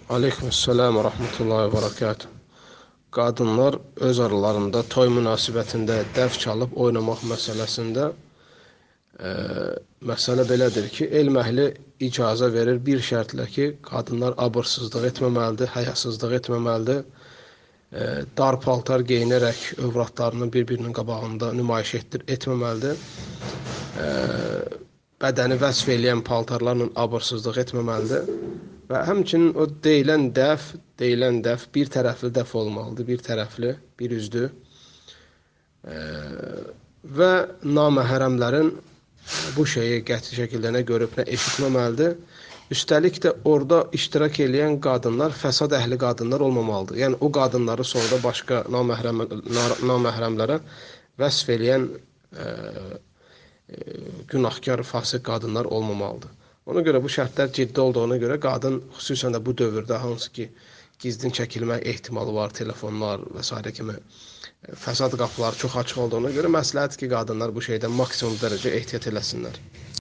Aleykümselam və rahmetullahi və barakatuh. Qadınlar öz aralarında toy münasibətində dəf çalıb oynamaq məsələsində məsələ belədir ki, elm əhli icazə verir bir şərtlə ki, qadınlar abırsızlıq etməməlidir, həyasızlıq etməməlidir. Dar paltar geyinərək övradlarını bir-birinin qabağında nümayiş etməməlidir. Bədəni vəsf eləyən paltarlarla abırsızlıq etməməlidir. Və həmçinin o deyilən dəf bir tərəfli dəf olmalıdır, bir tərəfli, bir üzdü. Və naməhrəmlərin bu şeyi qəti şəkildə nə görüb, nə eşitməməlidir. Üstəlik də orada iştirak edən qadınlar fəsad əhli qadınlar olmamalıdır. Yəni o qadınları sonra başqa naməhrəmlərə vəsf eləyən günahkar, fasıq qadınlar olmamalıdır. Ona görə bu şərtlər ciddi olduğuna görə qadın, xüsusən də bu dövrdə hansı ki gizlin çəkilmək ehtimalı var, telefonlar və s. kimi fəsad qapıları çox açıq olduğuna görə məsləhətdir ki, qadınlar bu şeydən maksimum dərəcə ehtiyat eləsinlər.